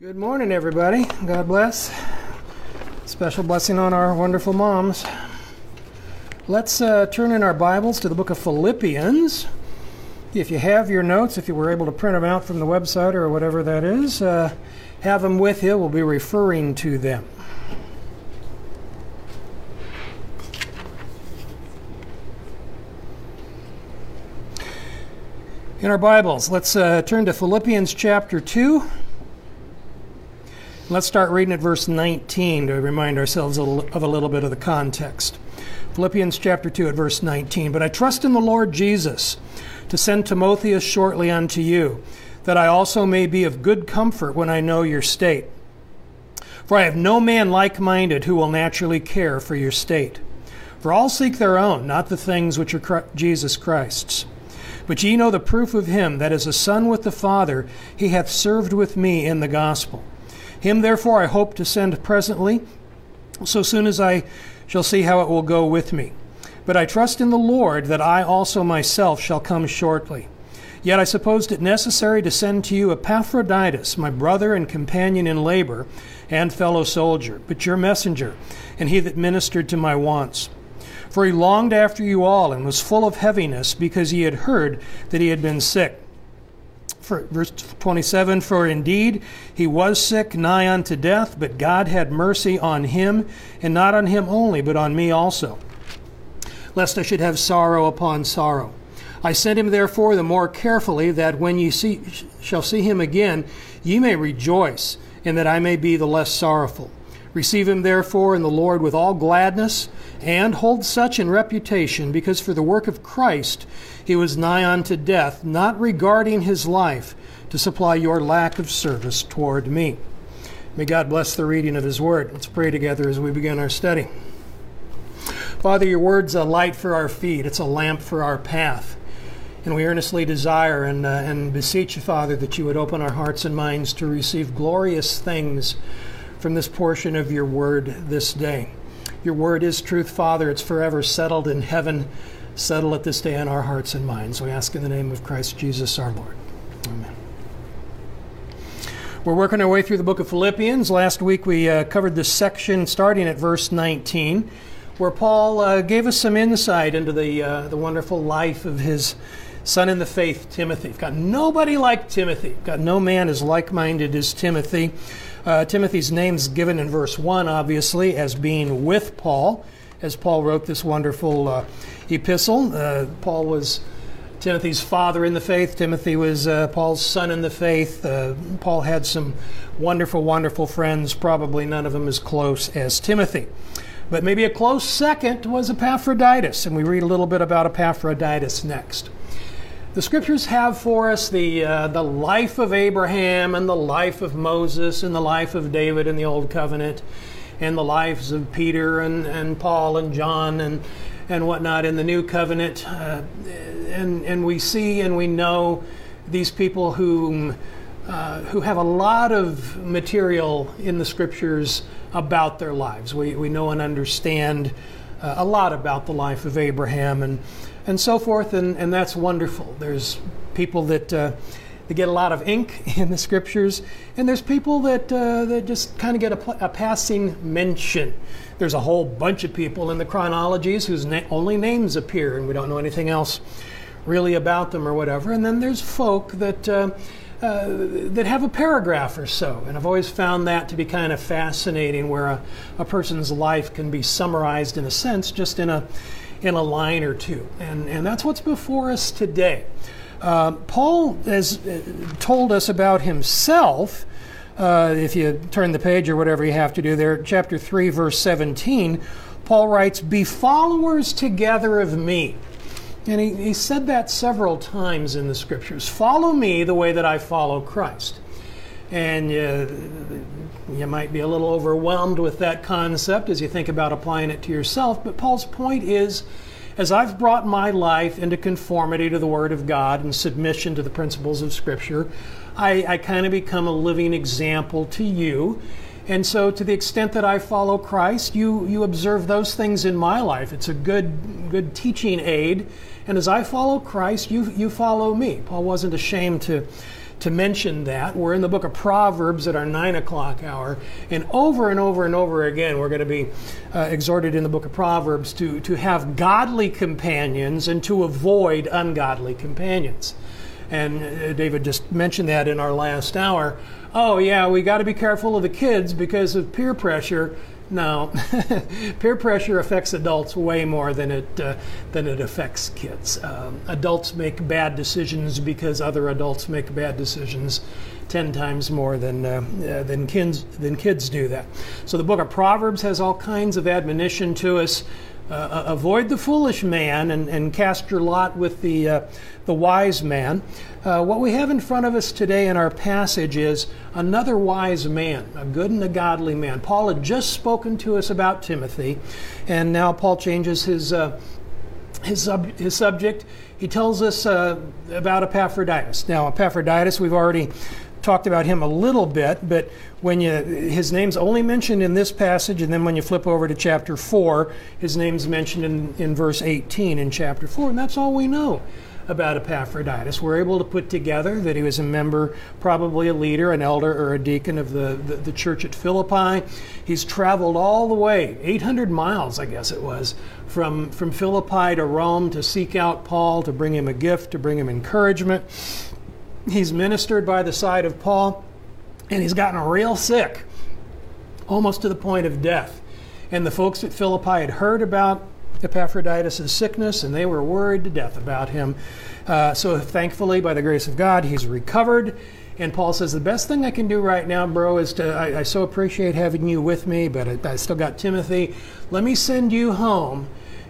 Good morning, everybody. God bless. Special blessing on our wonderful moms. Let's turn in our Bibles to the book of Philippians. If you have your notes, if you were able to print them out from the website or whatever that is, have them with you. We'll be referring to them. In our Bibles, let's turn to Philippians chapter 2. Let's start reading at verse 19 to remind ourselves of a little bit of the context. Philippians chapter 2 at verse 19. But I trust in the Lord Jesus to send Timotheus shortly unto you, that I also may be of good comfort when I know your state. For I have no man like-minded who will naturally care for your state. For all seek their own, not the things which are Jesus Christ's. But ye know the proof of him, that as a son with the Father, he hath served with me in the gospel. Him therefore I hope to send presently, so soon as I shall see how it will go with me. But I trust in the Lord that I also myself shall come shortly. Yet I supposed it necessary to send to you Epaphroditus, my brother and companion in labor, and fellow soldier, but your messenger, and he that ministered to my wants. For he longed after you all, and was full of heaviness, because he had heard that he had been sick. For verse 27, for indeed he was sick, nigh unto death, but God had mercy on him, and not on him only, but on me also, lest I should have sorrow upon sorrow. I sent him therefore the more carefully, that when ye shall see him again, ye may rejoice, and that I may be the less sorrowful. Receive him therefore in the Lord with all gladness, and hold such in reputation, because for the work of Christ he was nigh unto death, not regarding his life, to supply your lack of service toward me. May God bless the reading of his word. Let's pray together as we begin our study. Father, your word's a light for our feet. It's a lamp for our path. And we earnestly desire and beseech you, Father, that you would open our hearts and minds to receive glorious things from this portion of your word this day. Your word is truth, Father. It's forever settled in heaven. Settle it this day in our hearts and minds. We ask in the name of Christ Jesus our Lord. Amen. We're working our way through the book of Philippians. Last week we covered this section starting at verse 19, where Paul gave us some insight into the wonderful life of his son in the faith, Timothy. We've got nobody like Timothy. We've got no man as like-minded as Timothy. Timothy's name's given in verse 1, obviously, as being with Paul, as Paul wrote this wonderful epistle. Paul was Timothy's father in the faith. Timothy was Paul's son in the faith. Paul had some wonderful, wonderful friends, probably none of them as close as Timothy. But maybe a close second was Epaphroditus, and we read a little bit about Epaphroditus next. The Scriptures have for us the life of Abraham and the life of Moses and the life of David in the Old Covenant and the lives of Peter and Paul and John and whatnot in the New Covenant. And we see and we know these people who have a lot of material in the Scriptures about their lives. We know and understand a lot about the life of Abraham and so forth, and that's wonderful. There's people that get a lot of ink in the Scriptures, and there's people that just kind of get a passing mention. There's a whole bunch of people in the chronologies whose only names appear, and we don't know anything else really about them or whatever. And then there's folk that have a paragraph or so, and I've always found that to be kind of fascinating, where a person's life can be summarized in a sense just in a line or two. And that's what's before us today. Paul has told us about himself, if you turn the page or whatever you have to do there, chapter 3, verse 17, Paul writes, "Be followers together of me." And he said that several times in the Scriptures. Follow me the way that I follow Christ. And you might be a little overwhelmed with that concept as you think about applying it to yourself. But Paul's point is, as I've brought my life into conformity to the Word of God and submission to the principles of Scripture, I kind of become a living example to you. And so to the extent that I follow Christ, you observe those things in my life. It's a good teaching aid. And as I follow Christ, you follow me. Paul wasn't ashamed to to mention that. We're in the book of Proverbs at our 9 o'clock hour, and over and over again, we're going to be exhorted in the book of Proverbs to have godly companions and to avoid ungodly companions. And David just mentioned that in our last hour. Oh yeah, we got to be careful of the kids because of peer pressure. No, peer pressure affects adults way more than it affects kids. Adults make bad decisions because other adults make bad decisions 10 times more than kids do that. So the book of Proverbs has all kinds of admonition to us. Avoid the foolish man and cast your lot with the wise man. What we have in front of us today in our passage is another wise man, a good and a godly man. Paul had just spoken to us about Timothy, and now Paul changes his subject. He tells us about Epaphroditus. Now, Epaphroditus, we've already talked about him a little bit, but his name's only mentioned in this passage, and then when you flip over to chapter 4, his name's mentioned in verse 18 in chapter 4, and that's all we know about Epaphroditus. We're able to put together that he was a member, probably a leader, an elder, or a deacon of the church at Philippi. He's traveled all the way, 800 miles, I guess it was, from Philippi to Rome to seek out Paul, to bring him a gift, to bring him encouragement. He's ministered by the side of Paul, and he's gotten real sick, almost to the point of death. And the folks at Philippi had heard about Epaphroditus' sickness, and they were worried to death about him. So thankfully, by the grace of God, he's recovered. And Paul says, the best thing I can do right now, bro, is I so appreciate having you with me, but I still got Timothy. Let me send you home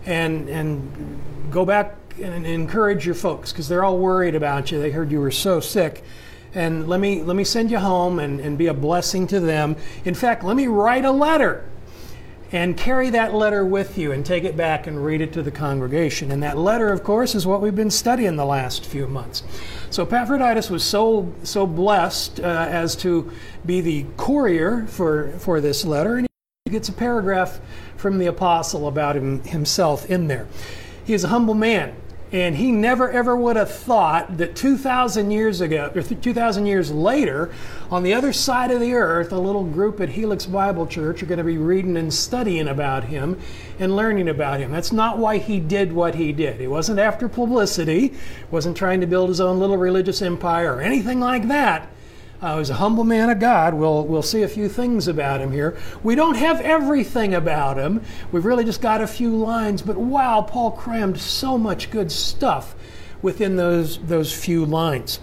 and go back and encourage your folks, because they're all worried about you. They heard you were so sick. And let me send you home and be a blessing to them. In fact, let me write a letter and carry that letter with you and take it back and read it to the congregation. And that letter, of course, is what we've been studying the last few months. So Epaphroditus was so blessed as to be the courier for this letter, and he gets a paragraph from the apostle about himself in there. He is a humble man. And he never, ever would have thought that 2,000 years ago, or 2,000 years later, on the other side of the earth, a little group at Helix Bible Church are going to be reading and studying about him and learning about him. That's not why he did what he did. He wasn't after publicity, wasn't trying to build his own little religious empire or anything like that. He was a humble man of God. We'll see a few things about him here. We don't have everything about him. We've really just got a few lines. But wow, Paul crammed so much good stuff within those few lines.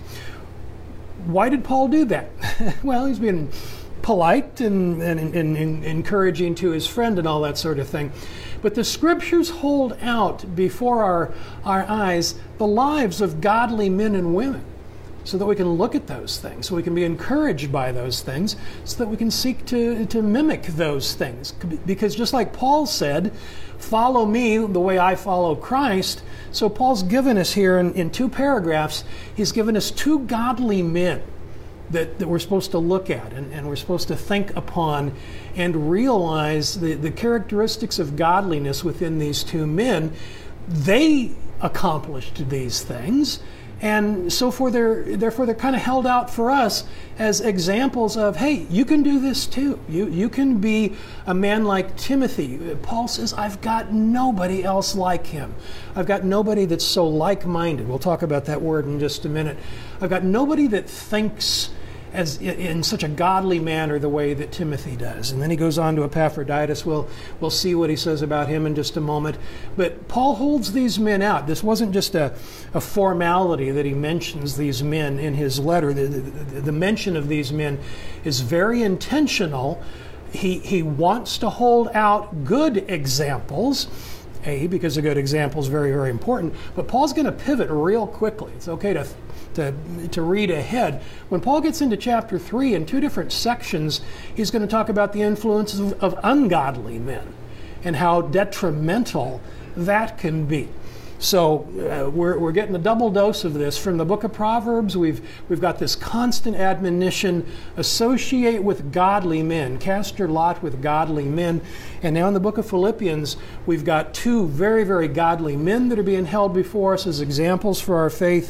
Why did Paul do that? Well, he's being polite and encouraging to his friend and all that sort of thing. But the Scriptures hold out before our eyes the lives of godly men and women, so that we can look at those things, so we can be encouraged by those things, so that we can seek to mimic those things. Because just like Paul said, follow me the way I follow Christ. So Paul's given us here in 2 paragraphs, he's given us 2 godly men that we're supposed to look at and we're supposed to think upon and realize the characteristics of godliness within these 2 men. They accomplished these things. And so therefore they're kind of held out for us as examples of, hey, you can do this too. You can be a man like Timothy. Paul says, I've got nobody else like him. I've got nobody that's so like-minded. We'll talk about that word in just a minute. I've got nobody that thinks as in such a godly manner the way that Timothy does. And then he goes on to Epaphroditus. We'll see what he says about him in just a moment. But Paul holds these men out. This wasn't just a formality that he mentions these men in his letter. The mention of these men is very intentional. He wants to hold out good examples, because a good example is very, very important. But Paul's going to pivot real quickly. It's okay to read ahead. When Paul gets into chapter 3, in 2 different sections, he's going to talk about the influences of ungodly men and how detrimental that can be. So we're getting a double dose of this from the book of Proverbs. We've got this constant admonition: associate with godly men, cast your lot with godly men. And now in the book of Philippians, we've got 2 very, very godly men that are being held before us as examples for our faith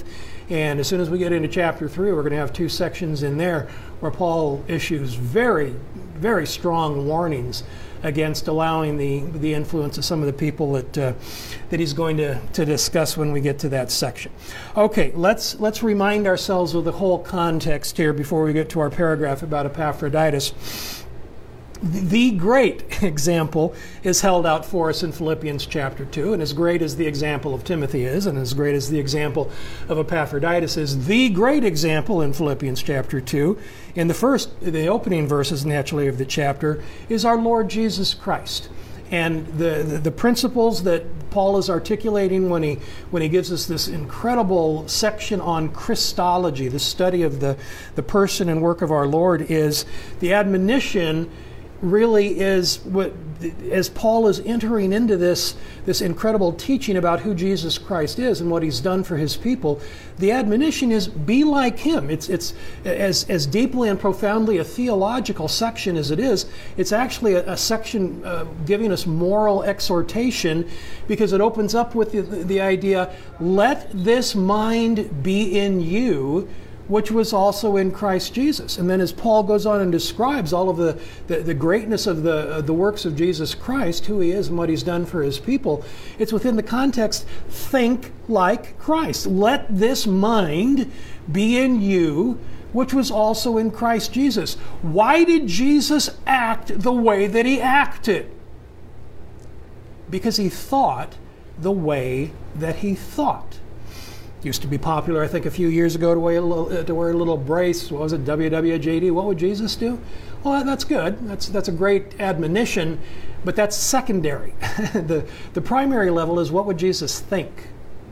And as soon as we get into chapter 3, we're going to have 2 sections in there where Paul issues very, very strong warnings against allowing the influence of some of the people that he's going to discuss when we get to that section. Okay, let's remind ourselves of the whole context here before we get to our paragraph about Epaphroditus. The great example is held out for us in Philippians chapter 2, and as great as the example of Timothy is, and as great as the example of Epaphroditus is, the great example in Philippians chapter 2, in the opening verses naturally of the chapter, is our Lord Jesus Christ. And the principles that Paul is articulating when he gives us this incredible section on Christology, the study of the person and work of our Lord, is the admonition really is what, as Paul is entering into this incredible teaching about who Jesus Christ is and what he's done for his people, the admonition is be like him. It's as deeply and profoundly a theological section as it is, it's actually a section giving us moral exhortation, because it opens up with the idea, let this mind be in you, which was also in Christ Jesus. And then as Paul goes on and describes all of the greatness of the works of Jesus Christ, who he is and what he's done for his people, it's within the context, think like Christ. Let this mind be in you, which was also in Christ Jesus. Why did Jesus act the way that he acted? Because he thought the way that he thought. Used to be popular, I think, a few years ago to wear a little brace. What was it, WWJD? What would Jesus do? Well, that's good. That's a great admonition, but that's secondary. The primary level is, what would Jesus think?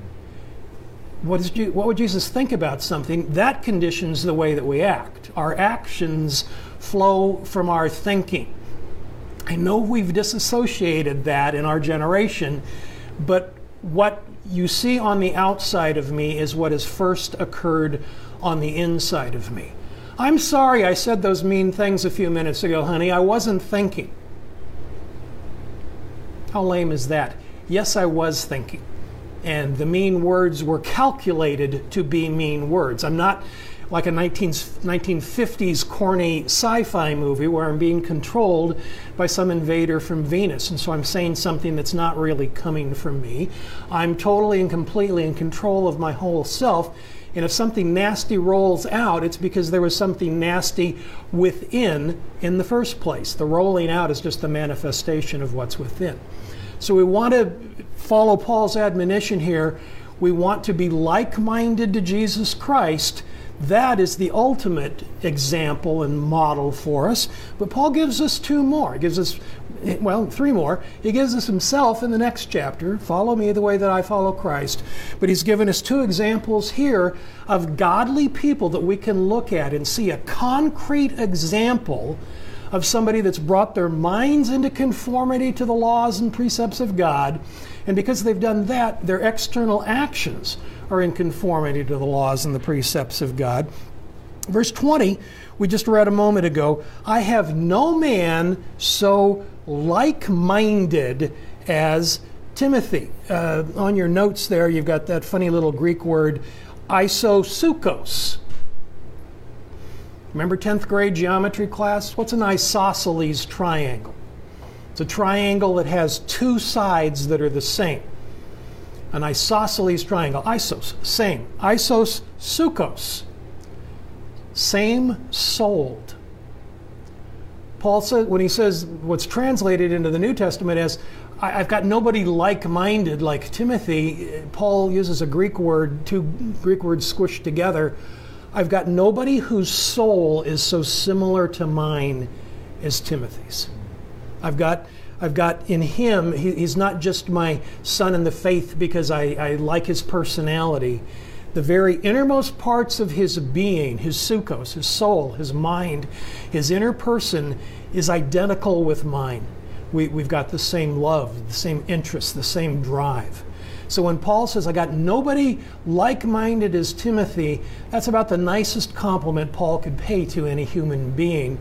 What would Jesus think about something? That conditions the way that we act. Our actions flow from our thinking. I know we've disassociated that in our generation, but what you see on the outside of me is what has first occurred on the inside of me. I'm sorry I said those mean things a few minutes ago, honey. I wasn't thinking. How lame is that? Yes, I was thinking. And the mean words were calculated to be mean words. I'm not like a 1950s corny sci-fi movie where I'm being controlled by some invader from Venus, and so I'm saying something that's not really coming from me. I'm totally and completely in control of my whole self, and if something nasty rolls out, it's because there was something nasty within in the first place. The rolling out is just the manifestation of what's within. So we want to follow Paul's admonition here. We want to be like-minded to Jesus Christ. That is the ultimate example and model for us. But Paul gives us 2 more. He gives us, 3 more. He gives us himself in the next chapter. Follow me the way that I follow Christ. But he's given us 2 examples here of godly people that we can look at and see a concrete example of somebody that's brought their minds into conformity to the laws and precepts of God. And because they've done that, their external actions are in conformity to the laws and the precepts of God. Verse 20, we just read a moment ago, I have no man so like-minded as Timothy. On your notes there, you've got that funny little Greek word, isosukos. Remember 10th grade geometry class? What's an isosceles triangle? It's a triangle that has 2 sides that are the same. An isosceles triangle. Isos, same. Isos, sukos, same-souled. Paul says, when he says what's translated into the New Testament as, I've got nobody like-minded like Timothy, Paul uses a Greek word, 2 Greek words squished together. I've got nobody whose soul is so similar to mine as Timothy's. I've got in him, he's not just my son in the faith because I like his personality. The very innermost parts of his being, his sukos, his soul, his mind, his inner person is identical with mine. We've got the same love, the same interest, the same drive. So when Paul says, I got nobody like-minded as Timothy, that's about the nicest compliment Paul could pay to any human being.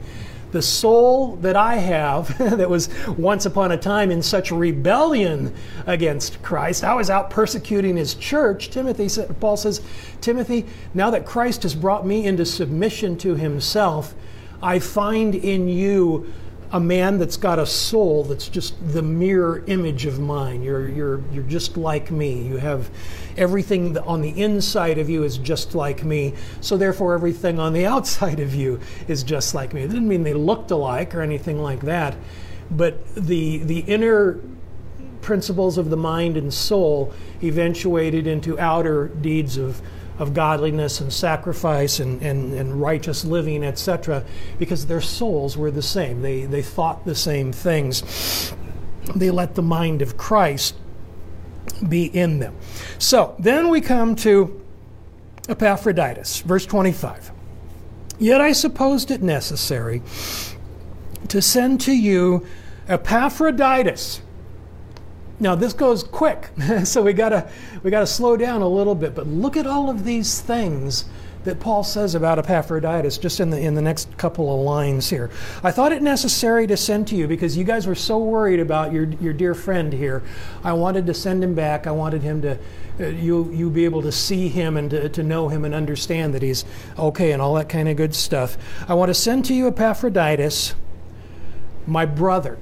The soul that I have that was once upon a time in such rebellion against Christ, I was out persecuting his church. Paul says, Timothy, now that Christ has brought me into submission to himself, I find in you a man that's got a soul that's just the mirror image of mine. You're just like me. You have everything on the inside of you is just like me. So therefore, everything on the outside of you is just like me. It didn't mean they looked alike or anything like that, but the inner principles of the mind and soul eventuated into outer deeds of godliness and sacrifice and righteous living, etc., because their souls were the same. They thought the same things. They let the mind of Christ be in them. So then we come to Epaphroditus, verse 25. Yet I supposed it necessary to send to you Epaphroditus. Now this goes quick, so we gotta slow down a little bit. But look at all of these things that Paul says about Epaphroditus just in the next couple of lines here. I thought it necessary to send to you because you guys were so worried about your dear friend here. I wanted to send him back. I wanted him to you be able to see him and to know him and understand that he's okay and all that kind of good stuff. I want to send to you Epaphroditus, my brother,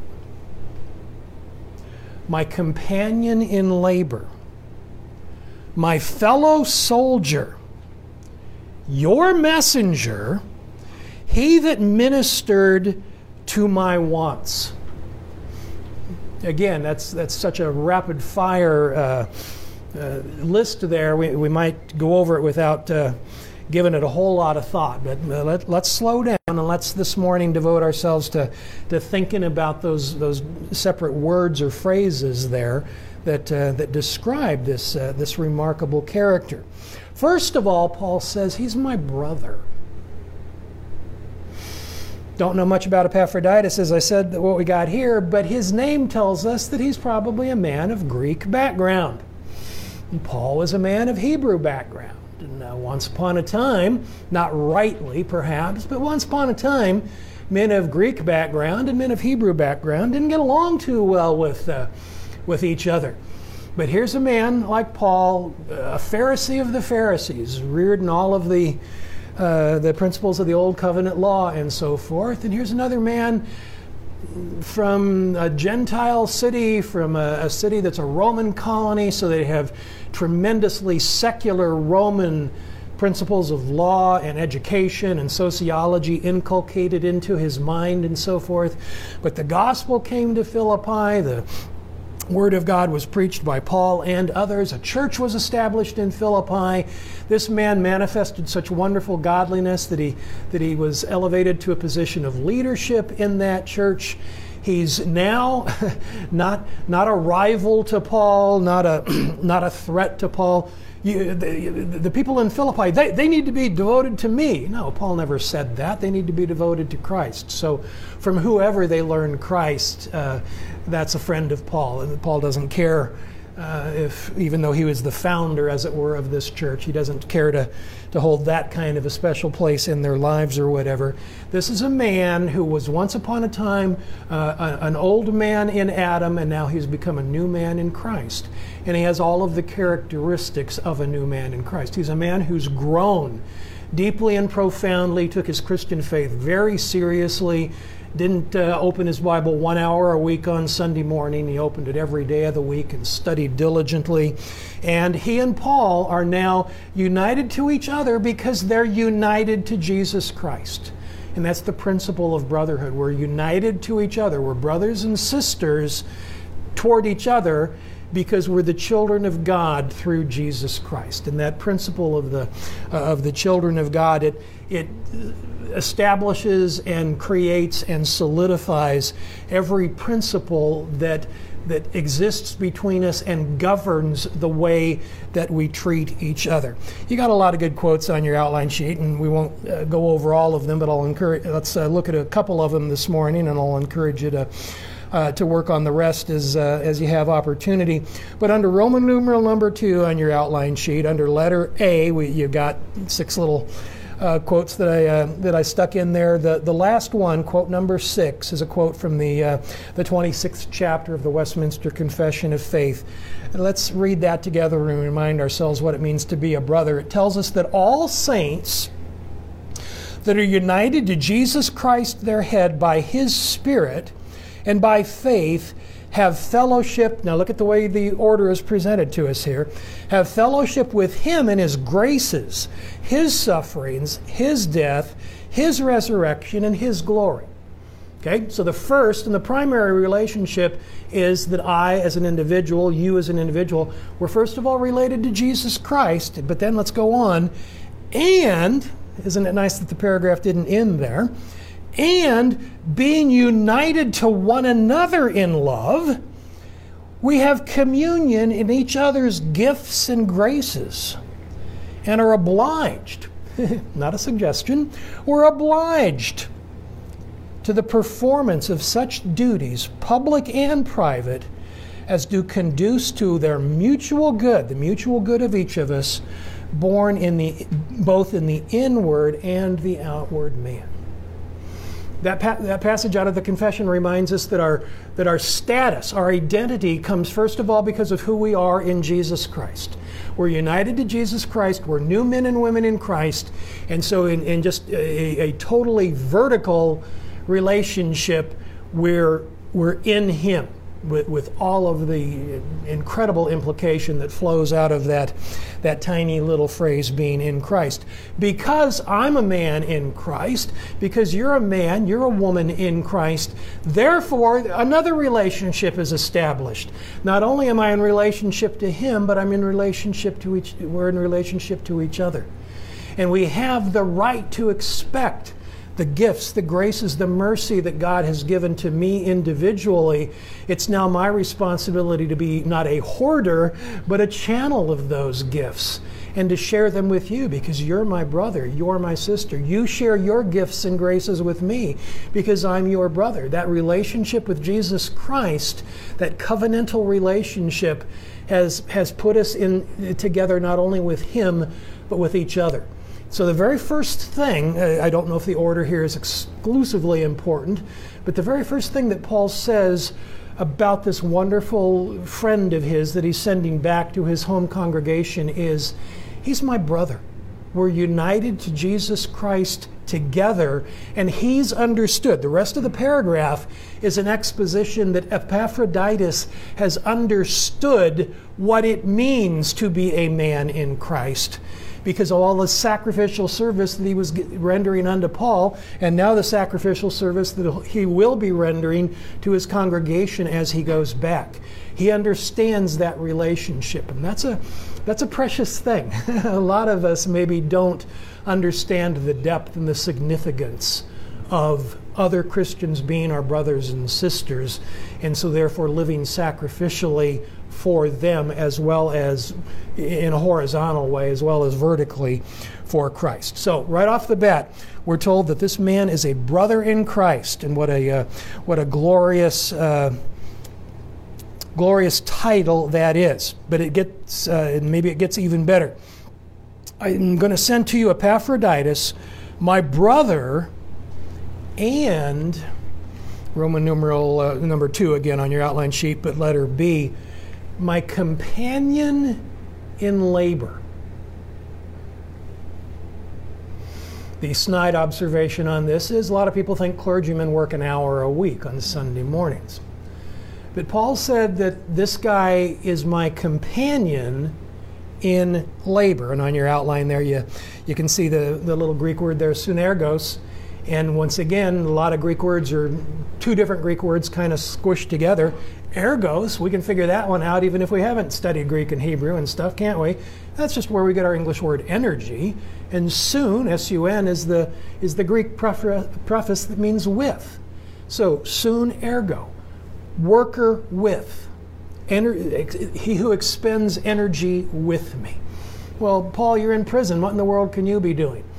my companion in labor, my fellow soldier, your messenger, he that ministered to my wants. Again, that's such a rapid fire list there. We might go over it without giving it a whole lot of thought, but let's slow down and let's this morning devote ourselves to thinking about those separate words or phrases there that describe this remarkable character. First of all, Paul says he's my brother. Don't know much about Epaphroditus, as I said, what we got here, but his name tells us that he's probably a man of Greek background. And Paul was a man of Hebrew background. And once upon a time, not rightly perhaps, but once upon a time, men of Greek background and men of Hebrew background didn't get along too well with each other. But here's a man like Paul, a Pharisee of the Pharisees, reared in all of the principles of the Old Covenant law and so forth. And here's another man from a Gentile city, from a city that's a Roman colony, so they have tremendously secular Roman principles of law and education and sociology inculcated into his mind and so forth. But the gospel came to Philippi. The Word of God was preached by Paul and others. A church was established in Philippi. This man manifested such wonderful godliness that he was elevated to a position of leadership in that church. He's now not a rival to Paul, not a threat to Paul. The people in Philippi, they need to be devoted to me. No, Paul never said that. They need to be devoted to Christ. So from whoever they learn Christ, that's a friend of Paul. And Paul doesn't care if, even though he was the founder, as it were, of this church, he doesn't care to hold that kind of a special place in their lives or whatever. This is a man who was once upon a time an old man in Adam, and now he's become a new man in Christ. And he has all of the characteristics of a new man in Christ. He's a man who's grown deeply and profoundly, took his Christian faith very seriously, didn't open his Bible 1 hour a week on Sunday morning. He opened it every day of the week and studied diligently. And he and Paul are now united to each other because they're united to Jesus Christ. And that's the principle of brotherhood. We're united to each other. We're brothers and sisters toward each other because we're the children of God through Jesus Christ. And that principle of the children of God, it establishes and creates and solidifies every principle that exists between us and governs the way that we treat each other. You got a lot of good quotes on your outline sheet, and we won't go over all of them, but let's look at a couple of them this morning, and I'll encourage you to work on the rest as you have opportunity. But under Roman numeral number 2 on your outline sheet, under letter A, you've got 6 little quotes that I stuck in there. The last one, quote number 6, is a quote from the 26th chapter of the Westminster Confession of Faith. And let's read that together and remind ourselves what it means to be a brother. It tells us that all saints that are united to Jesus Christ, their head, by His Spirit and by faith, have fellowship. Now look at the way the order is presented to us here. Have fellowship with Him in His graces, His sufferings, His death, His resurrection, and His glory. Okay, so the first and the primary relationship is that I as an individual, you as an individual, we're first of all related to Jesus Christ, but then let's go on. And, isn't it nice that the paragraph didn't end there? And being united to one another in love, we have communion in each other's gifts and graces, and are obliged, not a suggestion, we're obliged to the performance of such duties, public and private, as do conduce to their mutual good, the mutual good of each of us, born in both in the inward and the outward man. That passage out of the confession reminds us that our status, our identity, comes first of all because of who we are in Jesus Christ. We're united to Jesus Christ. We're new men and women in Christ. And so in just a totally vertical relationship, we're in Him, with all of the incredible implication that flows out of that tiny little phrase, being in Christ. Because I'm a man in Christ, because you're a man, you're a woman in Christ, therefore another relationship is established. Not only am I in relationship to Him, but we're in relationship to each other. And we have the right to expect the gifts, the graces, the mercy that God has given to me individually. It's now my responsibility to be not a hoarder, but a channel of those gifts, and to share them with you, because you're my brother, you're my sister. You share your gifts and graces with me because I'm your brother. That relationship with Jesus Christ, that covenantal relationship, has put us together not only with Him, but with each other. So the very first thing, I don't know if the order here is exclusively important, but the very first thing that Paul says about this wonderful friend of his that he's sending back to his home congregation is, he's my brother. We're united to Jesus Christ together, and he's understood. The rest of the paragraph is an exposition that Epaphroditus has understood what it means to be a man in Christ, because of all the sacrificial service that he was rendering unto Paul, and now the sacrificial service that he will be rendering to his congregation as he goes back. He understands that relationship, and that's a precious thing. A lot of us maybe don't understand the depth and the significance of other Christians being our brothers and sisters, and so therefore living sacrificially for them, as well as in a horizontal way, as well as vertically for Christ. So right off the bat, we're told that this man is a brother in Christ, and what a glorious glorious title that is. But it gets maybe it gets even better. I'm going to send to you Epaphroditus, my brother, and Roman numeral number 2 again on your outline sheet, but letter B, my companion in labor. The snide observation on this is a lot of people think clergymen work an hour a week on Sunday mornings. But Paul said that this guy is my companion in labor. And on your outline there, you can see the little Greek word there, sunergos. And once again, a lot of Greek words are two different Greek words kind of squished together. Ergos, we can figure that one out even if we haven't studied Greek and Hebrew and stuff, can't we? That's just where we get our English word energy. And sun, S-U-N, is the Greek preface that means with. So sun ergo, worker with, he who expends energy with me. Well, Paul, you're in prison. What in the world can you be doing?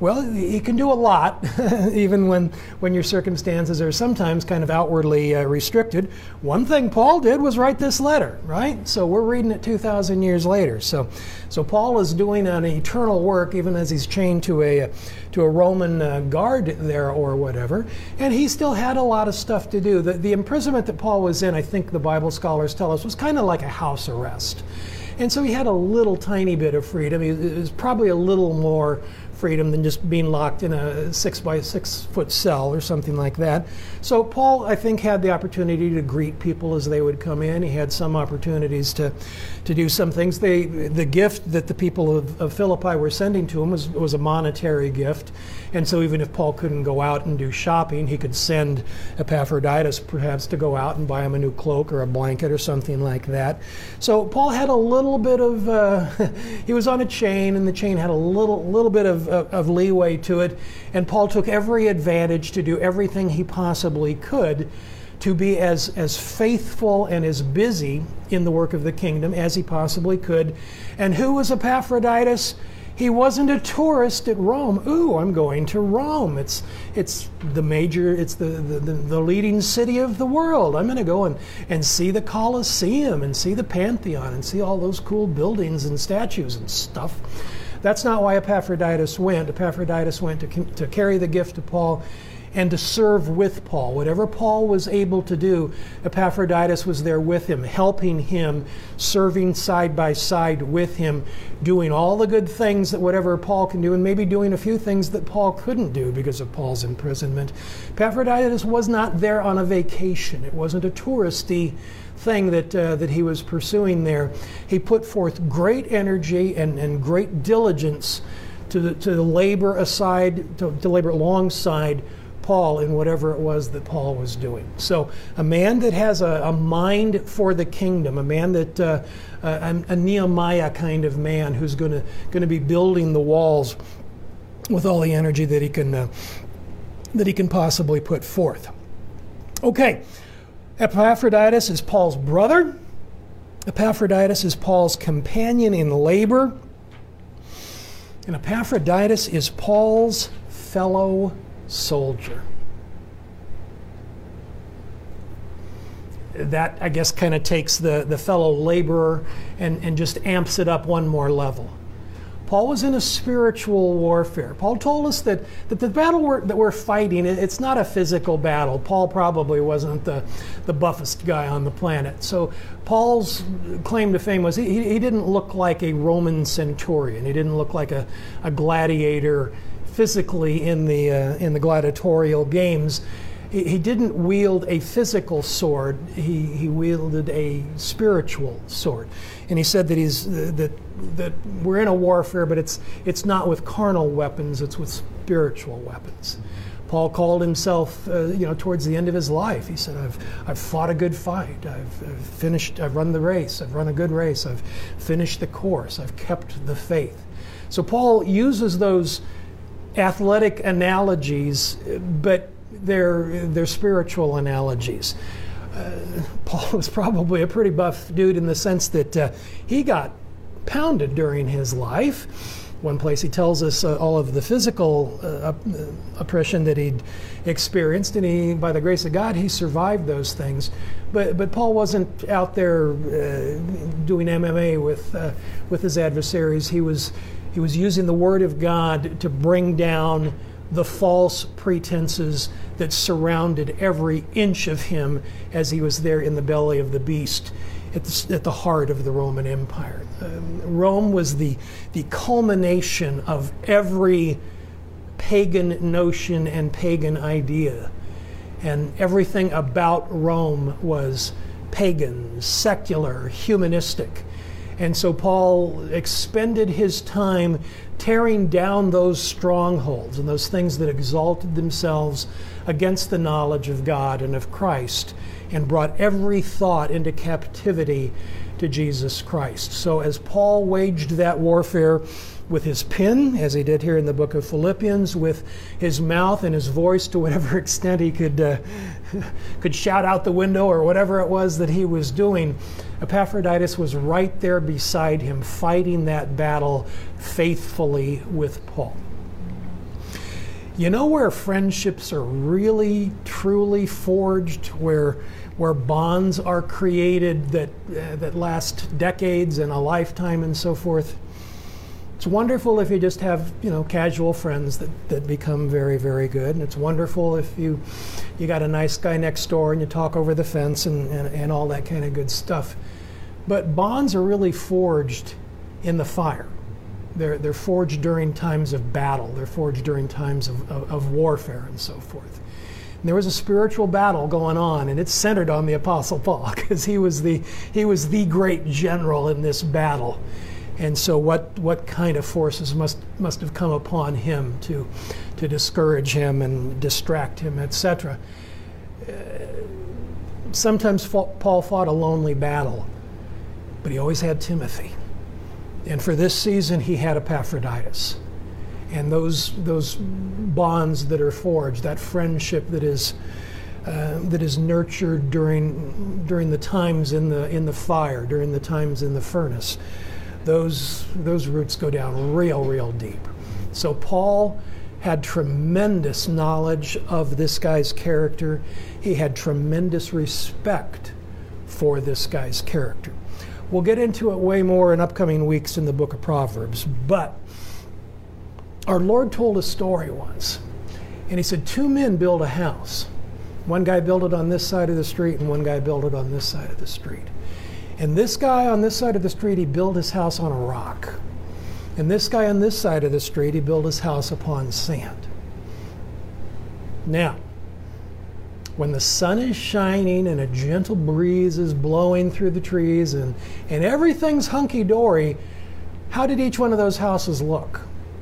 Well, he can do a lot, even when your circumstances are sometimes kind of outwardly restricted. One thing Paul did was write this letter, right? So we're reading it 2,000 years later. So Paul is doing an eternal work, even as he's chained to a Roman guard there or whatever. And he still had a lot of stuff to do. The imprisonment that Paul was in, I think the Bible scholars tell us, was kind of like a house arrest. And so he had a little tiny bit of freedom. It was probably a little more freedom than just being locked in a 6 by 6 foot cell or something like that. So Paul, I think, had the opportunity to greet people as they would come in. He had some opportunities to do some things. The gift that the people of Philippi were sending to him was a monetary gift. And so even if Paul couldn't go out and do shopping, he could send Epaphroditus perhaps to go out and buy him a new cloak or a blanket or something like that. So Paul had a little bit of, he was on a chain, and the chain had a little bit of leeway to it. And Paul took every advantage to do everything he possibly could to be as faithful and as busy in the work of the kingdom as he possibly could. And who was Epaphroditus? He wasn't a tourist at Rome. Ooh, I'm going to Rome. It's the leading city of the world. I'm going to go and see the Colosseum and see the Pantheon and see all those cool buildings and statues and stuff. That's not why Epaphroditus went. Epaphroditus went to carry the gift to Paul and to serve with Paul. Whatever Paul was able to do, Epaphroditus was there with him, helping him, serving side by side with him, doing all the good things that whatever Paul can do, and maybe doing a few things that Paul couldn't do because of Paul's imprisonment. Epaphroditus was not there on a vacation. It wasn't a touristy thing that he was pursuing there. He put forth great energy and great diligence to labor alongside Paul in whatever it was that Paul was doing. So a man that has a mind for the kingdom, a man that a Nehemiah kind of man who's going to be building the walls with all the energy that he can possibly put forth. Okay, Epaphroditus is Paul's brother. Epaphroditus is Paul's companion in labor. And Epaphroditus is Paul's fellow soldier. That, I guess, kind of takes the fellow laborer and just amps it up one more level. Paul was in a spiritual warfare. Paul told us that the battle that we're fighting, it's not a physical battle. Paul probably wasn't the buffest guy on the planet. So Paul's claim to fame was he didn't look like a Roman centurion. He didn't look like a gladiator physically in the gladiatorial games. He didn't wield a physical sword. He wielded a spiritual sword. And he said that that we're in a warfare, but it's not with carnal weapons, it's with spiritual weapons. Paul called himself, towards the end of his life, he said, I've fought a good fight. I've run the race. I've run a good race. I've finished the course. I've kept the faith. So Paul uses those athletic analogies, but they're spiritual analogies. Paul was probably a pretty buff dude in the sense that he got pounded during his life. One place he tells us all of the physical oppression that he'd experienced, and he, by the grace of God, he survived those things. But Paul wasn't out there doing MMA with his adversaries. He was using the Word of God to bring down the false pretenses that surrounded every inch of him as he was there in the belly of the beast at the heart of the Roman Empire. Rome was the culmination of every pagan notion and pagan idea. And everything about Rome was pagan, secular, humanistic. And so Paul expended his time tearing down those strongholds and those things that exalted themselves against the knowledge of God and of Christ, and brought every thought into captivity to Jesus Christ. So as Paul waged that warfare with his pen, as he did here in the book of Philippians, with his mouth and his voice to whatever extent he could shout out the window or whatever it was that he was doing, Epaphroditus was right there beside him, fighting that battle faithfully with Paul. You know where friendships are really, truly forged, where bonds are created that last decades and a lifetime and so forth? It's wonderful if you just have, casual friends that become very, very good. And it's wonderful if you got a nice guy next door and you talk over the fence and all that kind of good stuff. But bonds are really forged in the fire. They're forged during times of battle. They're forged during times of warfare and so forth. And there was a spiritual battle going on, and it's centered on the Apostle Paul because he was the great general in this battle. And so what kind of forces must have come upon him to discourage him and distract him, etc. Sometimes Paul fought a lonely battle, but he always had Timothy. And for this season, he had Epaphroditus. And those bonds that are forged, that friendship that is nurtured during the times in the fire, during the times in the furnace, those roots go down real deep. So Paul had tremendous knowledge of this guy's character. He had tremendous respect for this guy's character. We'll get into it way more in upcoming weeks in the book of Proverbs, but our Lord told a story once, and he said 2 men built a house. One guy built it on this side of the street, and one guy built it on this side of the street. And this guy on this side of the street, he built his house on a rock. And this guy on this side of the street, he built his house upon sand. Now, when the sun is shining and a gentle breeze is blowing through the trees and everything's hunky-dory, how did each one of those houses look?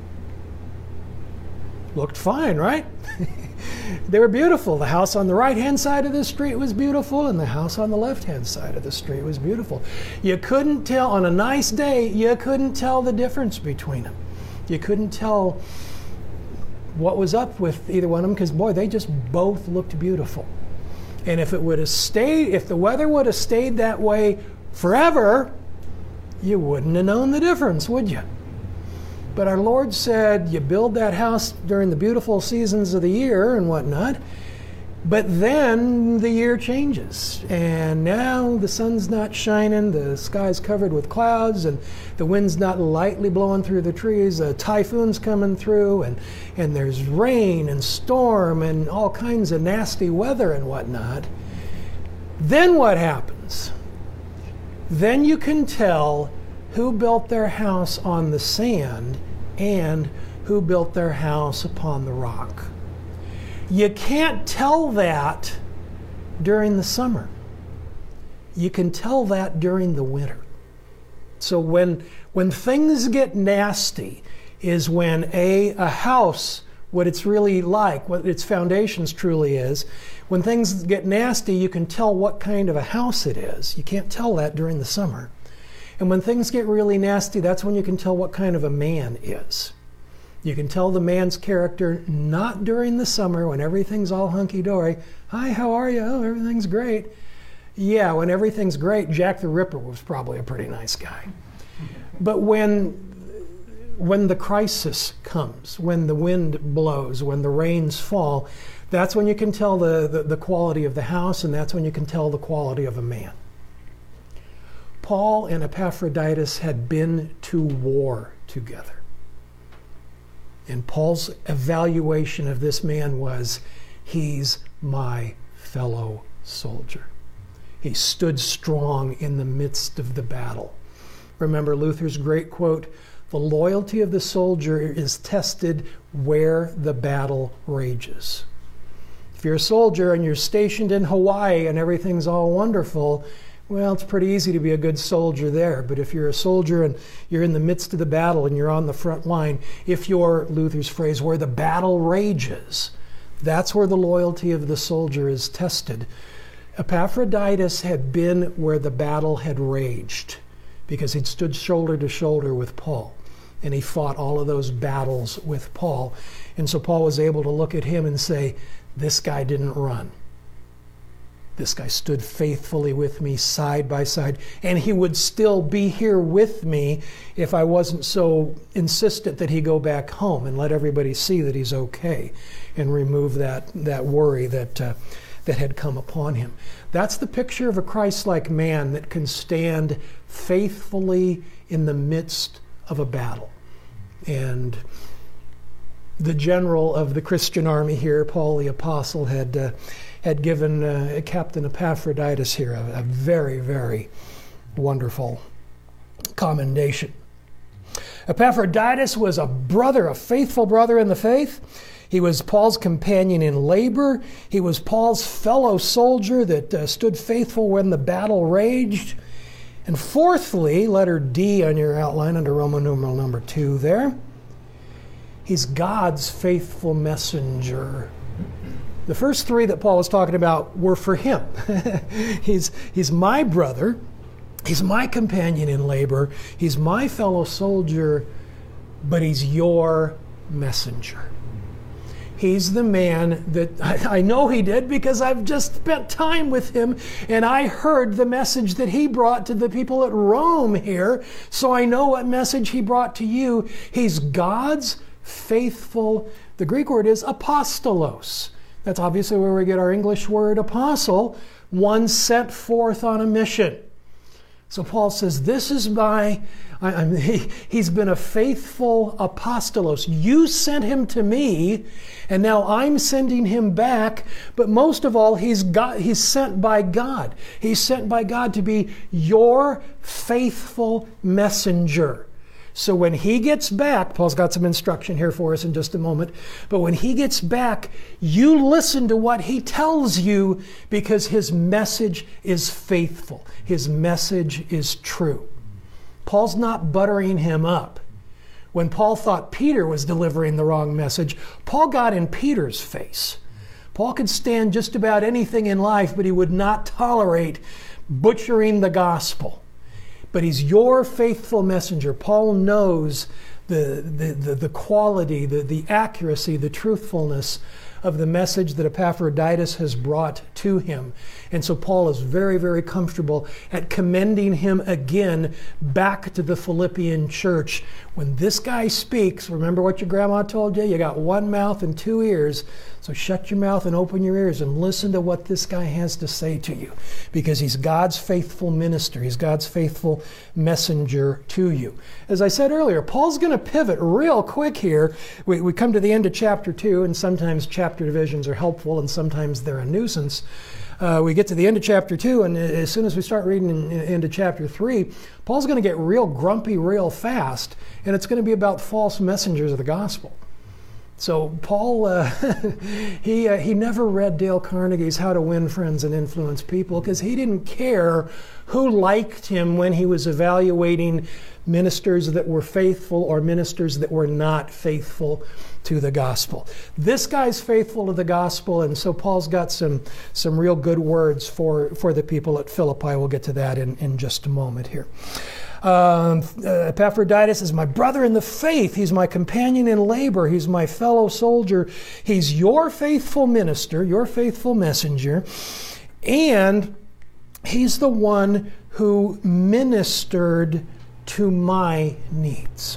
Looked fine, right? They were beautiful. The house on the right-hand side of the street was beautiful, and the house on the left-hand side of the street was beautiful. You couldn't tell, on a nice day, you couldn't tell the difference between them. You couldn't tell what was up with either one of them, because, boy, they just both looked beautiful. And if the weather would have stayed that way forever, you wouldn't have known the difference, would you? But our Lord said, you build that house during the beautiful seasons of the year and whatnot, but then the year changes. And now the sun's not shining, the sky's covered with clouds, and the wind's not lightly blowing through the trees. A typhoon's coming through, and there's rain and storm and all kinds of nasty weather and whatnot. Then what happens? Then you can tell who built their house on the sand and who built their house upon the rock. You can't tell that during the summer. You can tell that during the winter. So when things get nasty is when a house, what it's really like, what its foundations truly is. When things get nasty, you can tell what kind of a house it is. You can't tell that during the summer. And when things get really nasty, that's when you can tell what kind of a man is. You can tell the man's character not during the summer when everything's all hunky-dory. Hi, how are you? Oh, everything's great. Yeah, when everything's great, Jack the Ripper was probably a pretty nice guy. But when the crisis comes, when the wind blows, when the rains fall, that's when you can tell the quality of the house, and that's when you can tell the quality of a man. Paul and Epaphroditus had been to war together. And Paul's evaluation of this man was, he's my fellow soldier. He stood strong in the midst of the battle. Remember Luther's great quote, the loyalty of the soldier is tested where the battle rages. If you're a soldier and you're stationed in Hawaii and everything's all wonderful, well, it's pretty easy to be a good soldier there. But if you're a soldier and you're in the midst of the battle and you're on the front line, if you're, Luther's phrase, where the battle rages, that's where the loyalty of the soldier is tested. Epaphroditus had been where the battle had raged because he'd stood shoulder to shoulder with Paul. And he fought all of those battles with Paul. And so Paul was able to look at him and say, this guy didn't run. This guy stood faithfully with me side by side, and he would still be here with me if I wasn't so insistent that he go back home and let everybody see that he's okay and remove that worry that had come upon him. That's the picture of a Christ-like man that can stand faithfully in the midst of a battle. And the general of the Christian army here, Paul the Apostle, had given Captain Epaphroditus here a very, very wonderful commendation. Epaphroditus was a brother, a faithful brother in the faith. He was Paul's companion in labor. He was Paul's fellow soldier that stood faithful when the battle raged. And fourthly, letter D on your outline under Roman numeral number 2 there, he's God's faithful messenger. The first 3 that Paul was talking about were for him. He's my brother. He's my companion in labor. He's my fellow soldier, but he's your messenger. He's the man that I know he did because I've just spent time with him and I heard the message that he brought to the people at Rome here, so I know what message he brought to you. He's God's faithful, the Greek word is apostolos. That's obviously where we get our English word apostle, one sent forth on a mission. So Paul says, this is he's been a faithful apostolos. You sent him to me, and now I'm sending him back. But most of all, he's sent by God. He's sent by God to be your faithful messenger. So when he gets back, Paul's got some instruction here for us in just a moment, but when he gets back, you listen to what he tells you because his message is faithful. His message is true. Paul's not buttering him up. When Paul thought Peter was delivering the wrong message, Paul got in Peter's face. Paul could stand just about anything in life, but he would not tolerate butchering the gospel. But he's your faithful messenger. Paul knows the quality, the accuracy, the truthfulness of the message that Epaphroditus has brought to him. And so Paul is very, very comfortable at commending him again back to the Philippian church. When this guy speaks, remember what your grandma told you? You got one mouth and 2 ears. So shut your mouth and open your ears and listen to what this guy has to say to you. Because he's God's faithful minister. He's God's faithful messenger to you. As I said earlier, Paul's going to pivot real quick here. We come to the end of chapter 2, and sometimes chapter divisions are helpful and sometimes they're a nuisance. We get to the end of chapter 2, and as soon as we start reading into chapter 3, Paul's going to get real grumpy real fast, and it's going to be about false messengers of the gospel. So Paul, he never read Dale Carnegie's How to Win Friends and Influence People because he didn't care who liked him when he was evaluating ministers that were faithful or ministers that were not faithful to the gospel. This guy's faithful to the gospel, and so Paul's got some real good words for the people at Philippi. We'll get to that in just a moment here. Epaphroditus is my brother in the faith. He's my companion in labor. He's my fellow soldier. He's your faithful minister, your faithful messenger, and he's the one who ministered to my needs.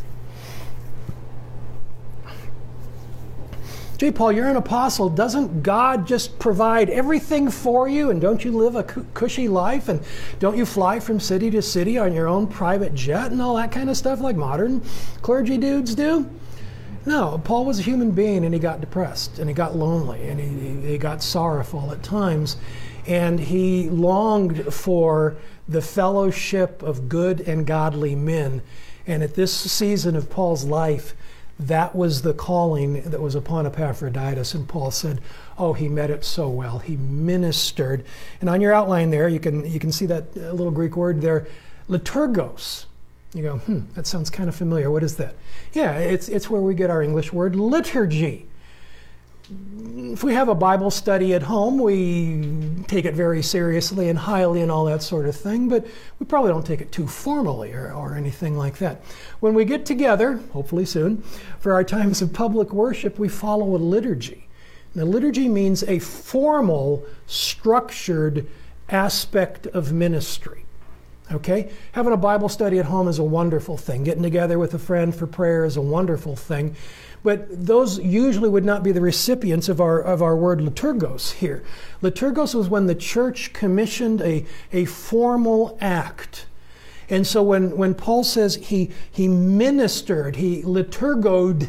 Gee, Paul, you're an apostle. Doesn't God just provide everything for you? And don't you live a cushy life? And don't you fly from city to city on your own private jet and all that kind of stuff like modern clergy dudes do? No, Paul was a human being, and he got depressed, and he got lonely, and he got sorrowful at times. And he longed for the fellowship of good and godly men. And at this season of Paul's life, that was the calling that was upon Epaphroditus. And Paul said, oh, he met it so well. He ministered. And on your outline there, you can see that little Greek word there, liturgos. You go, that sounds kind of familiar. What is that? Yeah, it's where we get our English word liturgy. If we have a Bible study at home, we take it very seriously and highly and all that sort of thing, but we probably don't take it too formally or anything like that. When we get together, hopefully soon, for our times of public worship, we follow a liturgy. Now, liturgy means a formal, structured aspect of ministry. Okay? Having a Bible study at home is a wonderful thing. Getting together with a friend for prayer is a wonderful thing. But those usually would not be the recipients of our word liturgos here. Liturgos was when the church commissioned a formal act. And so when Paul says he ministered, he liturgoed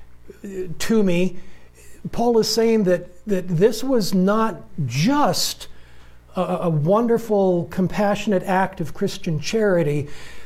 to me, Paul is saying that this was not just a wonderful, compassionate act of Christian charity.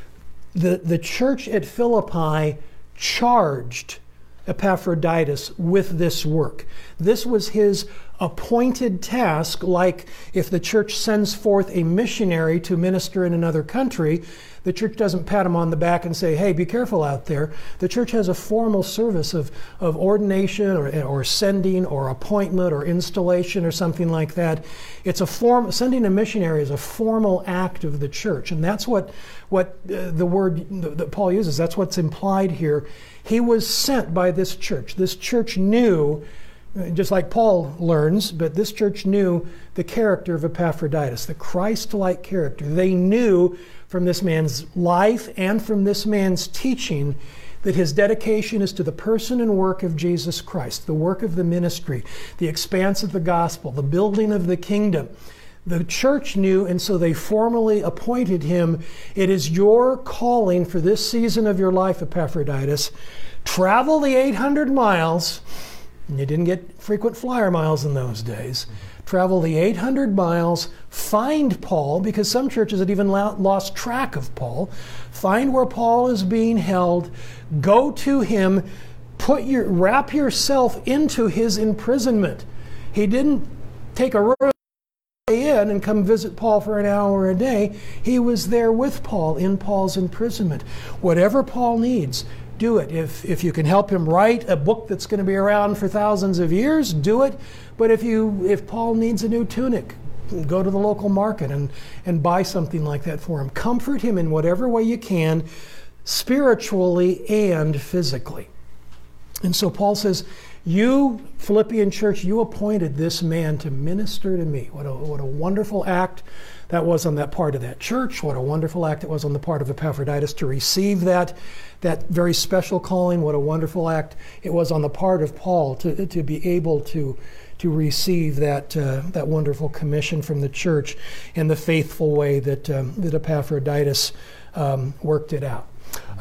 The church at Philippi charged Epaphroditus with this work. This was his appointed task, like if the church sends forth a missionary to minister in another country, the church doesn't pat him on the back and say, hey, be careful out there. The church has a formal service of ordination or sending or appointment or installation or something like that. It's sending a missionary is a formal act of the church. And that's what the word that Paul uses, that's what's implied here. He was sent by this church. This church knew, just like Paul learns, but this church knew the character of Epaphroditus, the Christ-like character. They knew from this man's life and from this man's teaching that his dedication is to the person and work of Jesus Christ, the work of the ministry, the expanse of the gospel, the building of the kingdom. The church knew, and so they formally appointed him. It is your calling for this season of your life, Epaphroditus. Travel the 800 miles. And you didn't get frequent flyer miles in those days. Travel the 800 miles, find Paul, because some churches had even lost track of Paul. Find where Paul is being held. Go to him. Wrap yourself into his imprisonment. He didn't take a room in and come visit Paul for an hour a day. He was there with Paul in Paul's imprisonment. Whatever Paul needs, do it. If you can help him write a book that's going to be around for thousands of years, do it. But if Paul needs a new tunic, go to the local market and buy something like that for him. Comfort him in whatever way you can, spiritually and physically. And so Paul says, you, Philippian church, you appointed this man to minister to me. What a wonderful act that was on that part of that church. What a wonderful act it was on the part of Epaphroditus to receive that very special calling. What a wonderful act it was on the part of Paul to be able to receive that wonderful commission from the church in the faithful way that Epaphroditus worked it out.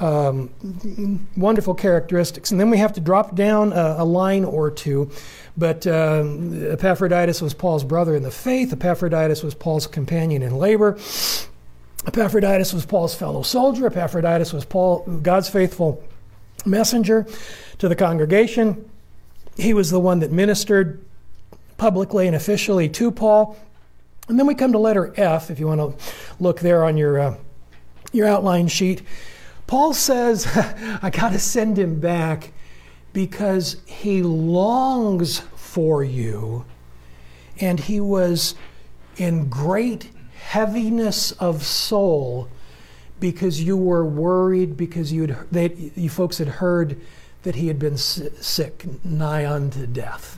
Wonderful characteristics. And then we have to drop down a line or two. But Epaphroditus was Paul's brother in the faith. Epaphroditus was Paul's companion in labor. Epaphroditus was Paul's fellow soldier. Epaphroditus was God's faithful messenger to the congregation. He was the one that ministered publicly and officially to Paul. And then we come to letter F, if you want to look there on your outline sheet. Paul says, I got to send him back because he longs for you, and he was in great heaviness of soul because you were worried, because you folks had heard that he had been sick, nigh unto death.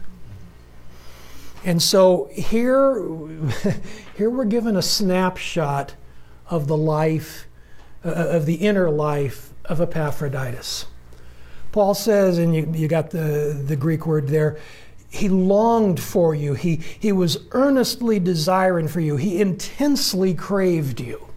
And so here we're given a snapshot of the life, of the inner life of Epaphroditus. Paul says, and you got the Greek word there, he longed for you. He was earnestly desiring for you. He intensely craved you.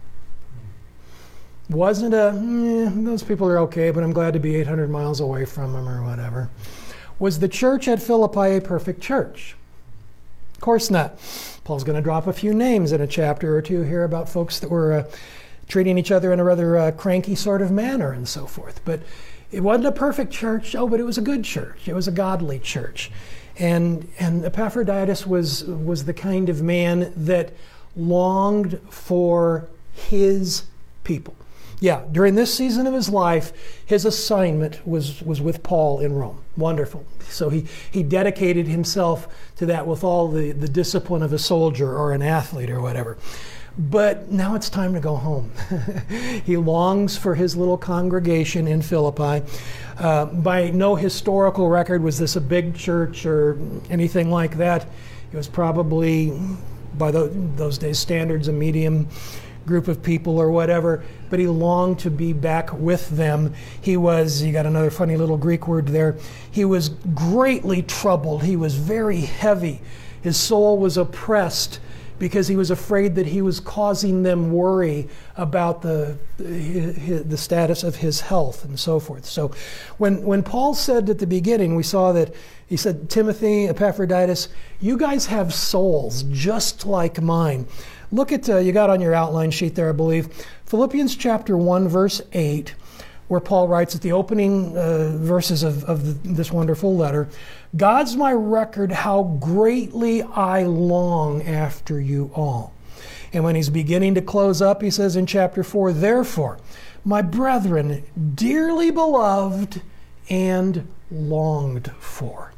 Wasn't those people are okay, but I'm glad to be 800 miles away from them or whatever. Was the church at Philippi a perfect church? Of course not. Paul's going to drop a few names in a chapter or two here about folks that were treating each other in a rather cranky sort of manner and so forth. But it wasn't a perfect church, but it was a good church. It was a godly church. And Epaphroditus was the kind of man that longed for his people. Yeah, during this season of his life, his assignment was with Paul in Rome. Wonderful. So he dedicated himself to that with all the discipline of a soldier or an athlete or whatever. but now it's time to go home. He longs for his little congregation in Philippi. By no historical record was this a big church or anything like that. It was probably, by those days' standards, a medium group of people or whatever, but he longed to be back with them. You got another funny little Greek word there, he was greatly troubled. He was very heavy. His soul was oppressed because he was afraid that he was causing them worry about the status of his health and so forth. So when Paul said at the beginning, we saw that he said, Timothy, Epaphroditus, you guys have souls just like mine. Look at, you got on your outline sheet there, I believe, Philippians chapter 1, verse 8, where Paul writes at the opening verses of this wonderful letter, God's my record how greatly I long after you all. And when he's beginning to close up, he says in chapter 4, therefore, my brethren, dearly beloved and longed for.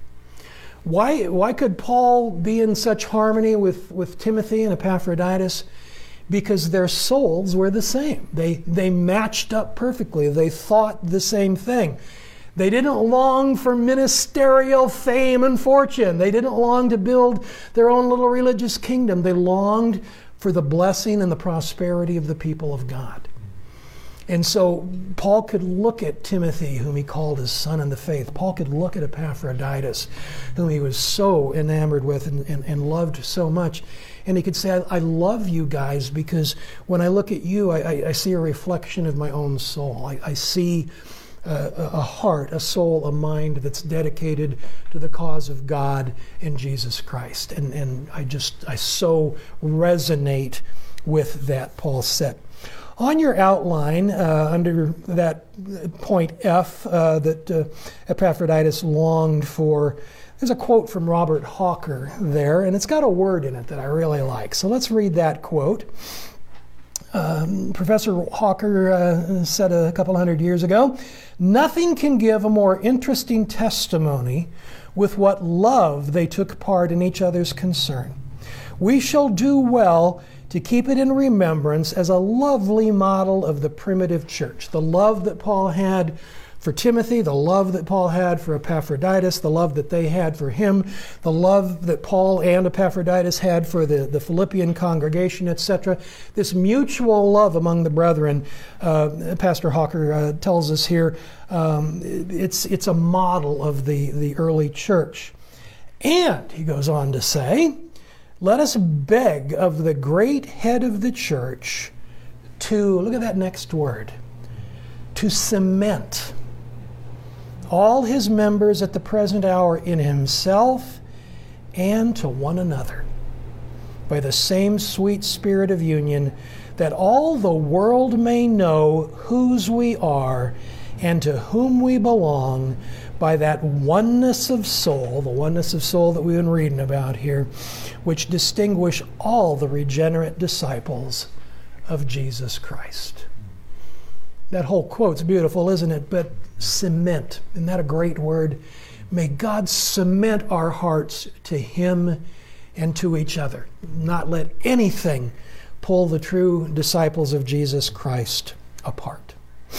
Why could Paul be in such harmony with Timothy and Epaphroditus? Because their souls were the same. They matched up perfectly. They thought the same thing. They didn't long for ministerial fame and fortune. They didn't long to build their own little religious kingdom. They longed for the blessing and the prosperity of the people of God. And so Paul could look at Timothy, whom he called his son in the faith. Paul could look at Epaphroditus, whom he was so enamored with and loved so much. And he could say, I love you guys because when I look at you, I see a reflection of my own soul. I see a heart, a soul, a mind that's dedicated to the cause of God and Jesus Christ. And I so resonate with that, Paul said. On your outline, under that point F that Epaphroditus longed for, there's a quote from Robert Hawker there, and it's got a word in it that I really like. So let's read that quote. Professor Hawker said a couple hundred years ago, nothing can give a more interesting testimony with what love they took part in each other's concern. We shall do well to keep it in remembrance as a lovely model of the primitive church. The love that Paul had for Timothy, the love that Paul had for Epaphroditus, the love that they had for him, the love that Paul and Epaphroditus had for the Philippian congregation, etc. This mutual love among the brethren, Pastor Hawker tells us here, it's a model of the early church. And, he goes on to say, let us beg of the great head of the church to, look at that next word, to cement all his members at the present hour in himself and to one another by the same sweet spirit of union, that all the world may know whose we are and to whom we belong, by that oneness of soul, the oneness of soul that we've been reading about here, which distinguish all the regenerate disciples of Jesus Christ. That whole quote's beautiful, isn't it? But cement, isn't that a great word? May God cement our hearts to Him and to each other. Not let anything pull the true disciples of Jesus Christ apart.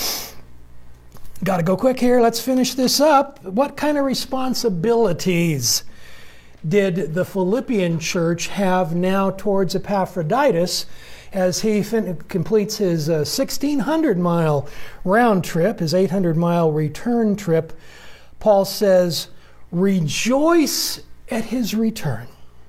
Got to go quick here. Let's finish this up. What kind of responsibilities did the Philippian church have now towards Epaphroditus as he completes his 1,600-mile round trip, his 800-mile return trip? Paul says, rejoice at his return.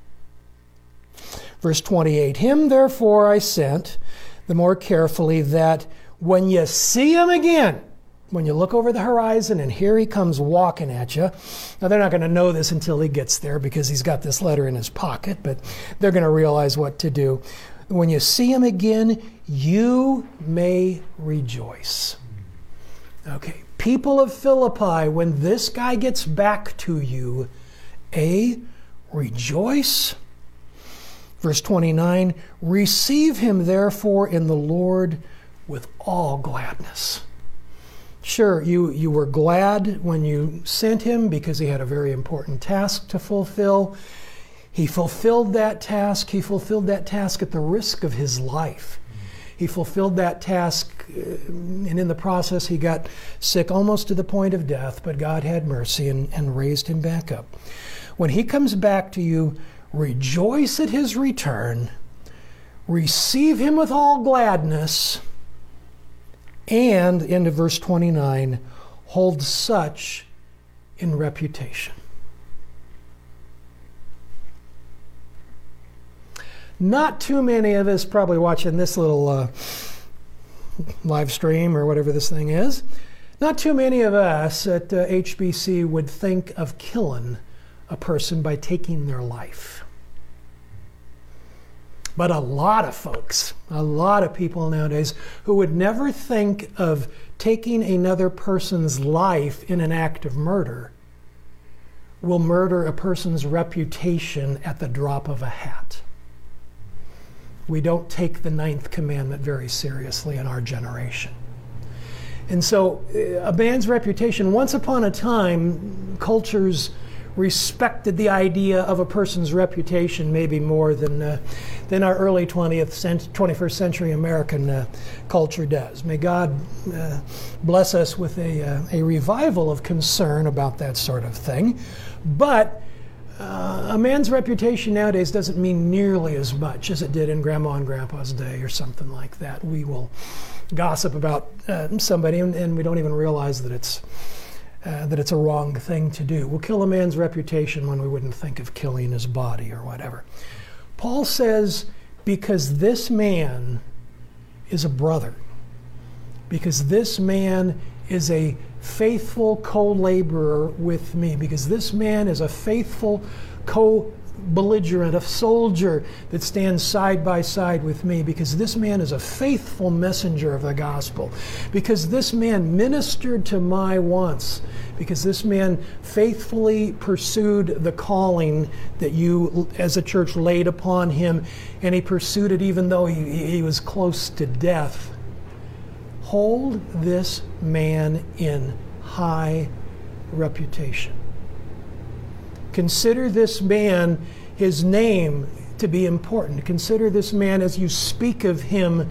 Verse 28, him therefore I sent the more carefully, that when you see him again, when you look over the horizon and here he comes walking at you. Now, they're not going to know this until he gets there because he's got this letter in his pocket, but they're going to realize what to do. When you see him again, you may rejoice. Okay, people of Philippi, when this guy gets back to you, rejoice. Verse 29, receive him therefore in the Lord with all gladness. Sure, you were glad when you sent him because he had a very important task to fulfill. He fulfilled that task. He fulfilled that task at the risk of his life. He fulfilled that task, and in the process, he got sick almost to the point of death, but God had mercy and raised him back up. When he comes back to you, rejoice at his return, receive him with all gladness, and, into verse 29, hold such in reputation. Not too many of us probably watching this little live stream or whatever this thing is. Not too many of us at HBC would think of killing a person by taking their life. But a lot of folks, a lot of people nowadays who would never think of taking another person's life in an act of murder will murder a person's reputation at the drop of a hat. We don't take the 9th commandment very seriously in our generation. And so a man's reputation, once upon a time, cultures respected the idea of a person's reputation maybe more than our early 21st century American culture does. May God bless us with a revival of concern about that sort of thing. But a man's reputation nowadays doesn't mean nearly as much as it did in Grandma and Grandpa's day or something like that. We will gossip about somebody and we don't even realize that it's a wrong thing to do. We'll kill a man's reputation when we wouldn't think of killing his body or whatever. Paul says, because this man is a brother, because this man is a faithful co-laborer with me, because this man is a faithful co-belligerent, a soldier that stands side by side with me, because this man is a faithful messenger of the gospel, because this man ministered to my wants, because this man faithfully pursued the calling that you as a church laid upon him, and he pursued it even though he was close to death. Hold this man in high reputation. Consider this man, his name, to be important. Consider this man as you speak of him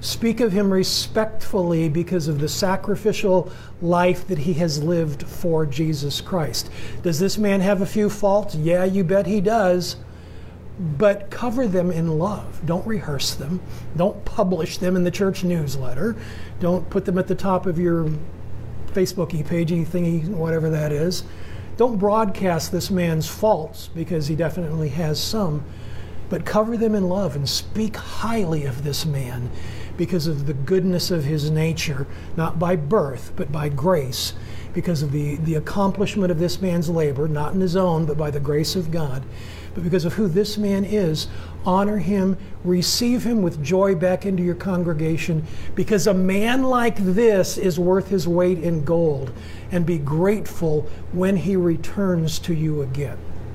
respectfully because of the sacrificial life that he has lived for Jesus Christ. Does this man have a few faults? Yeah, you bet he does. But cover them in love. Don't rehearse them. Don't publish them in the church newsletter. Don't put them at the top of your Facebook-y, pagey thingy, whatever that is. Don't broadcast this man's faults, because he definitely has some. But cover them in love and speak highly of this man because of the goodness of his nature, not by birth, but by grace, because of the accomplishment of this man's labor, not in his own, but by the grace of God. But because of who this man is, honor him, receive him with joy back into your congregation, because a man like this is worth his weight in gold, and be grateful when he returns to you again.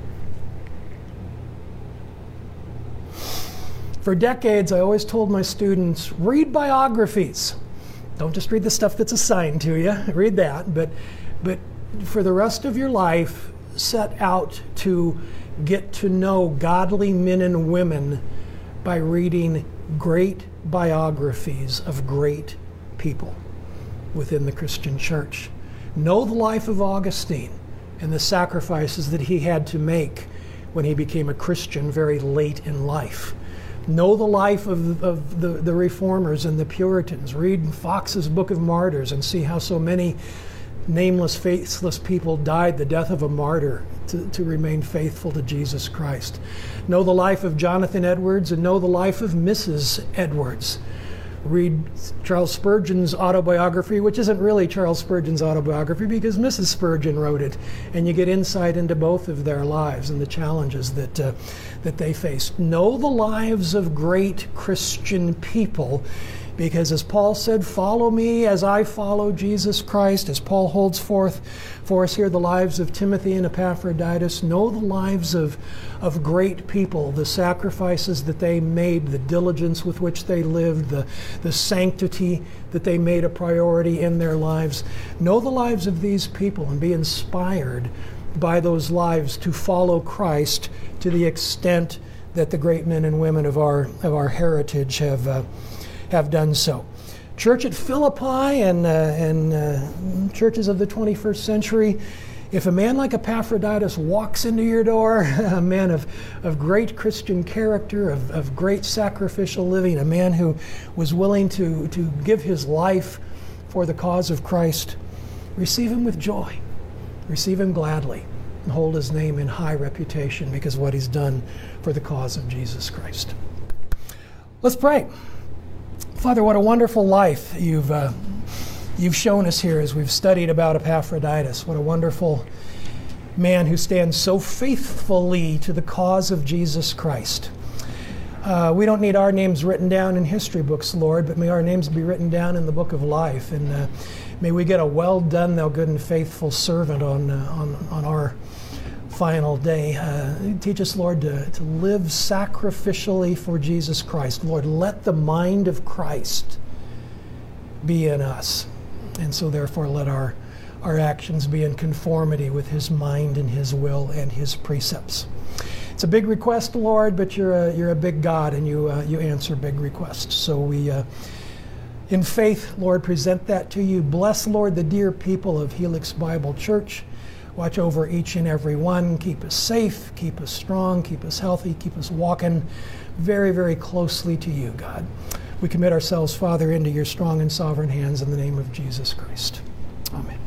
For decades, I always told my students, read biographies. Don't just read the stuff that's assigned to you, read that, but for the rest of your life, set out to get to know godly men and women by reading great biographies of great people within the Christian church. Know the life of Augustine and the sacrifices that he had to make when he became a Christian very late in life. Know the life of the Reformers and the Puritans. Read Fox's Book of Martyrs and see how so many nameless, faithless people died the death of a martyr to remain faithful to Jesus Christ. Know the life of Jonathan Edwards and know the life of Mrs. Edwards. Read Charles Spurgeon's autobiography, which isn't really Charles Spurgeon's autobiography because Mrs. Spurgeon wrote it, and you get insight into both of their lives and the challenges that they faced. Know the lives of great Christian people, because as Paul said, follow me as I follow Jesus Christ. As Paul holds forth for us here the lives of Timothy and Epaphroditus, know the lives of great people, the sacrifices that they made, the diligence with which they lived, the sanctity that they made a priority in their lives. Know the lives of these people and be inspired by those lives to follow Christ, to to the extent that the great men and women of our heritage have done so. Church at Philippi and churches of the 21st century, if a man like Epaphroditus walks into your door, a man of great Christian character, of great sacrificial living, a man who was willing to give his life for the cause of Christ, receive him with joy, receive him gladly, and hold his name in high reputation because of what he's done for the cause of Jesus Christ. Let's pray. Father, what a wonderful life you've shown us here as we've studied about Epaphroditus. What a wonderful man who stands so faithfully to the cause of Jesus Christ. We don't need our names written down in history books, Lord, but may our names be written down in the book of life. And may we get a well done, thou good and faithful servant on our final day. Teach us, Lord, to live sacrificially for Jesus Christ. Lord, let the mind of Christ be in us. And so therefore let our actions be in conformity with his mind and his will and his precepts. It's a big request, Lord, but you're a big God, and you answer big requests. So we, in faith, Lord, present that to you. Bless, Lord, the dear people of Helix Bible Church. Watch over each and every one. Keep us safe, keep us strong, keep us healthy, keep us walking very, very closely to you, God. We commit ourselves, Father, into your strong and sovereign hands in the name of Jesus Christ. Amen.